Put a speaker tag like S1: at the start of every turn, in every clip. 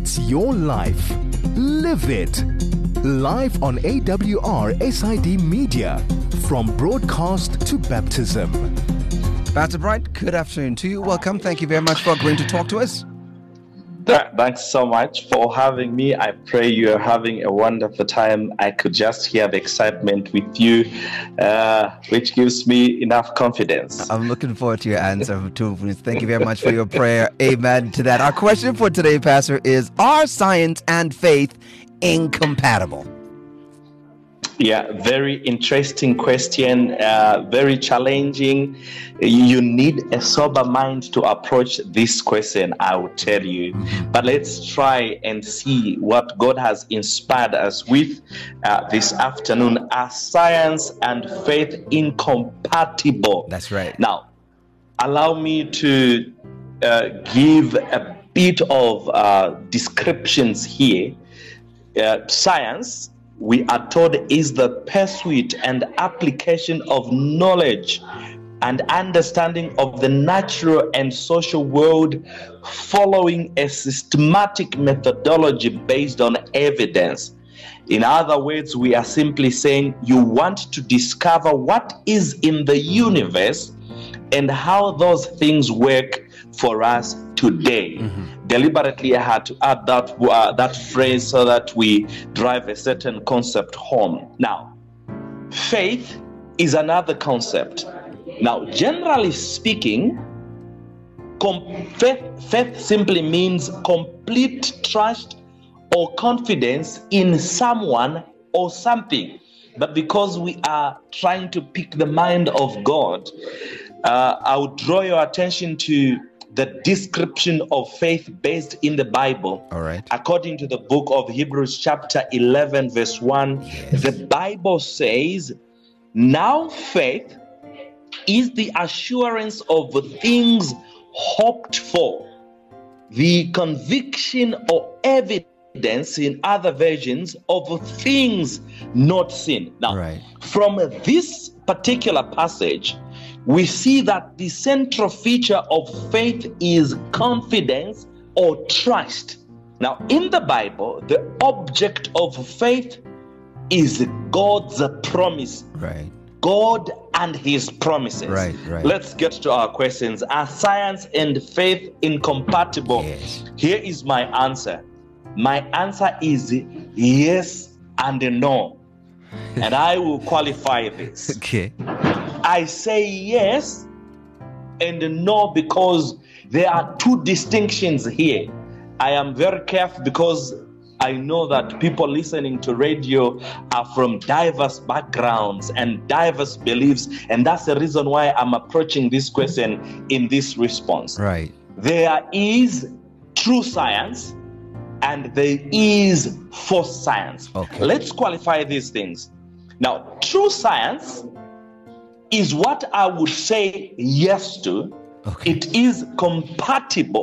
S1: It's your life. Live it. Live on AWR SID Media. From broadcast to baptism.
S2: Pastor Bright, good afternoon to you. Welcome. Thank you very much for agreeing to talk to us.
S3: Thanks so much for having me. I pray you're having a wonderful time. I could just hear the excitement with you, which gives me enough confidence.
S2: I'm looking forward to your answer, too. Thank you very much for your prayer. Amen to that. Our question for today, Pastor, is, are science and faith incompatible?
S3: Yeah, very interesting question, very challenging. You need a sober mind to approach this question, I will tell you. But let's try and see what God has inspired us with this afternoon. Are science and faith incompatible?
S2: That's right.
S3: Now, allow me to give a bit of descriptions here. Science, we are told, is the pursuit and application of knowledge and understanding of the natural and social world following a systematic methodology based on evidence. In other words, we are simply saying you want to discover what is in the universe and how those things work for us today. Deliberately, I had to add that phrase so that we drive a certain concept home. Now, faith is another concept. Now, generally speaking, faith simply means complete trust or confidence in someone or something. But because we are trying to pick the mind of God, I would draw your attention to the description of faith based in the Bible.
S2: All right.
S3: According to the book of Hebrews chapter 11 verse 1, the Bible says, now faith is the assurance of things hoped for, the conviction or evidence, in other versions, of things not seen. Now, from this particular passage, we see that the central feature of faith is confidence or trust. Now, in the Bible, the object of faith is God's promise.
S2: Right.
S3: God and his promises.
S2: Right.
S3: Let's get to our questions. Are science and faith incompatible?
S2: Yes.
S3: Here is my answer. My answer is yes and no. And I will qualify this.
S2: Okay.
S3: I say yes and no because there are two distinctions here. I am very careful because I know that people listening to radio are from diverse backgrounds and diverse beliefs, and that's the reason why I'm approaching this question in this response.
S2: Right.
S3: There is true science and there is false science.
S2: Okay.
S3: Let's qualify these things. Now, true science is what I would say yes to.
S2: Okay.
S3: It is compatible,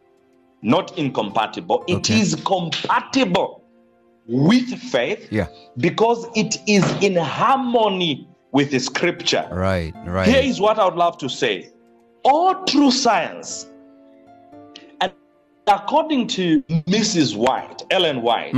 S3: not incompatible. It is compatible with faith because it is in harmony with the scripture.
S2: Right.
S3: Here is what I would love to say. All true science, and according to Mrs. White, Ellen White,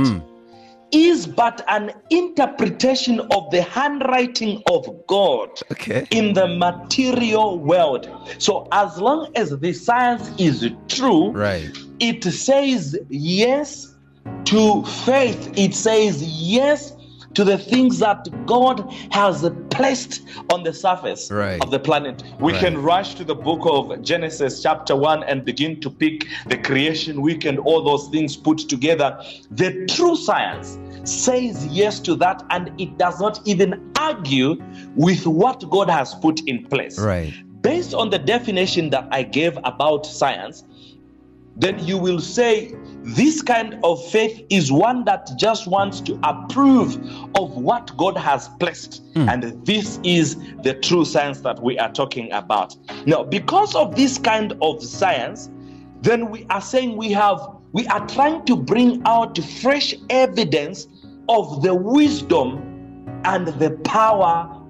S3: is but an interpretation of the handwriting of God in the material world. So as long as the science is true, it says yes to faith. It says yes to the things that God has placed on the surface of the planet. We can rush to the book of Genesis chapter 1 and begin to pick the creation week and all those things put together. The true science says yes to that, and it does not even argue with what God has put in place. Based on the definition that I gave about science, then you will say this kind of faith is one that just wants to approve of what God has placed. And this is the true science that we are talking about. Now, because of this kind of science, then we are saying we are trying to bring out fresh evidence of the wisdom and the power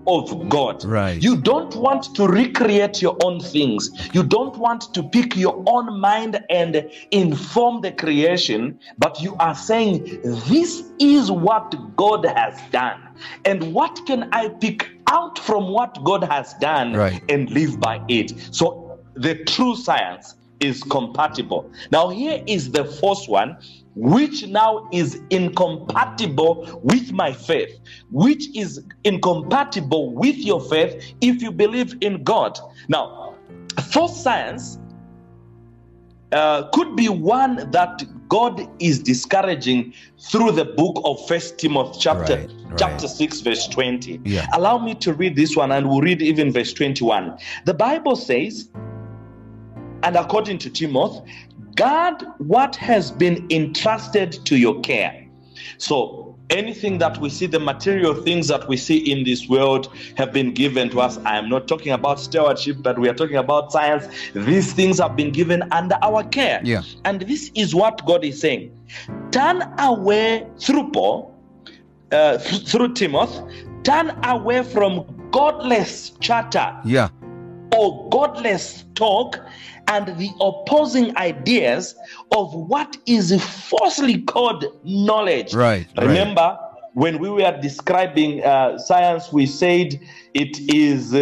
S3: of God.
S2: Right.
S3: You don't want to recreate your own things. You don't want to pick your own mind and inform the creation, but you are saying, this is what God has done. And what can I pick out from what God has done and live by it? So the true science is compatible. Now here is the fourth one, which now is incompatible with my faith, which is incompatible with your faith if you believe in God. Now, false science could be one that God is discouraging through the book of 1 Timothy chapter 6, verse 20.
S2: Yeah.
S3: Allow me to read this one, and we'll read even verse 21. The Bible says, and according to Timothy, guard what has been entrusted to your care. So anything that we see, the material things that we see in this world have been given to us. I am not talking about stewardship, but we are talking about science. These things have been given under our care.
S2: Yeah.
S3: And this is what God is saying. Turn away through Paul, through Timothy, turn away from godless chatter.
S2: Yeah.
S3: Or godless talk and the opposing ideas of what is falsely called knowledge.
S2: Right.
S3: Remember, when we were describing science, we said it is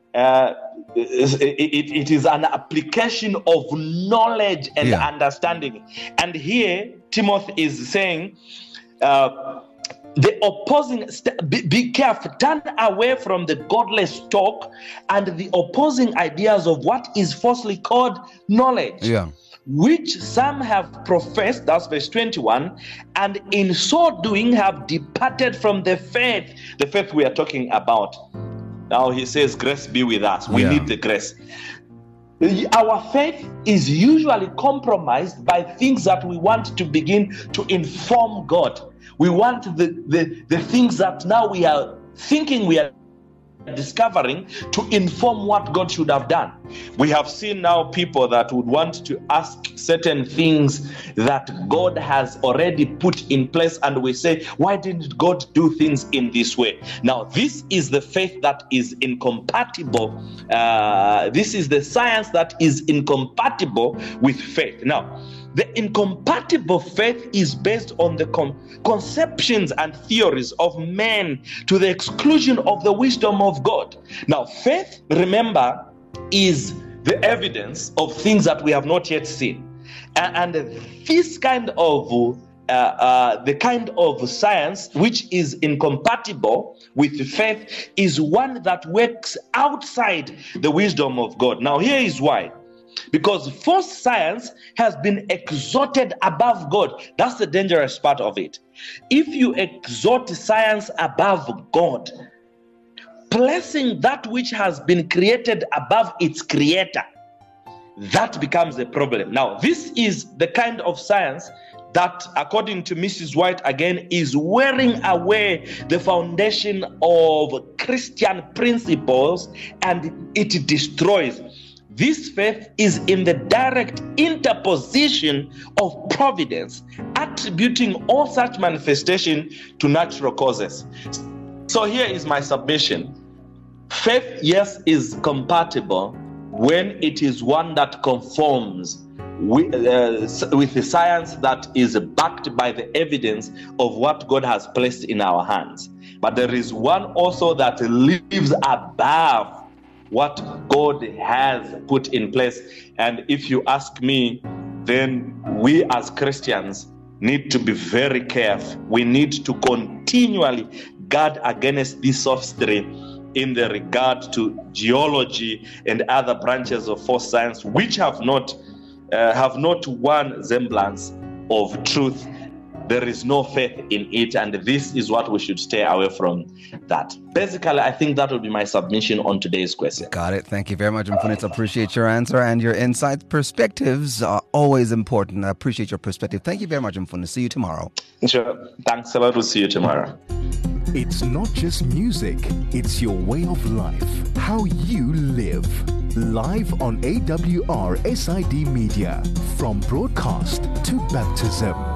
S3: an application of knowledge and understanding. And here, Timothy is saying, the opposing, be careful, turn away from the godless talk and the opposing ideas of what is falsely called knowledge, which some have professed, that's verse 21, and in so doing have departed from the faith we are talking about. Now he says, grace be with us. We need the grace. Our faith is usually compromised by things that we want to begin to inform God. We want the things that now we are thinking we are discovering to inform what God should have done. We have seen now people that would want to ask certain things that God has already put in place, and we say, why didn't God do things in this way? Now, this is the faith that is incompatible. This is the science that is incompatible with faith. Now, the incompatible faith is based on the conceptions and theories of men to the exclusion of the wisdom of God. Now, faith, remember, is the evidence of things that we have not yet seen. And this kind of the kind of science which is incompatible with faith is one that works outside the wisdom of God. Now, here is why. Because false science has been exalted above God. That's the dangerous part of it. If you exalt science above God, placing that which has been created above its creator, that becomes a problem. Now, this is the kind of science that, according to Mrs. White, again, is wearing away the foundation of Christian principles, and it destroys. This faith is in the direct interposition of providence, attributing all such manifestation to natural causes. So here is my submission. Faith, yes, is compatible when it is one that conforms with the science that is backed by the evidence of what God has placed in our hands. But there is one also that lives above what God has put in place. And if you ask me, then we as Christians need to be very careful. We need to continually guard against this sophistry in the regard to geology and other branches of false science, which have not one semblance of truth. There is no faith in it, and this is what we should stay away from. That basically, I think that would be my submission on today's question.
S2: Got it. Thank you very much, Mfundisi. Appreciate your answer and your insights. Perspectives are always important. I appreciate your perspective. Thank you very much, Mfundisi. See you tomorrow.
S3: Sure. Thanks a lot. We'll see you tomorrow.
S1: It's not just music, it's your way of life, how you live. Live on AWR SID Media, from broadcast to baptism.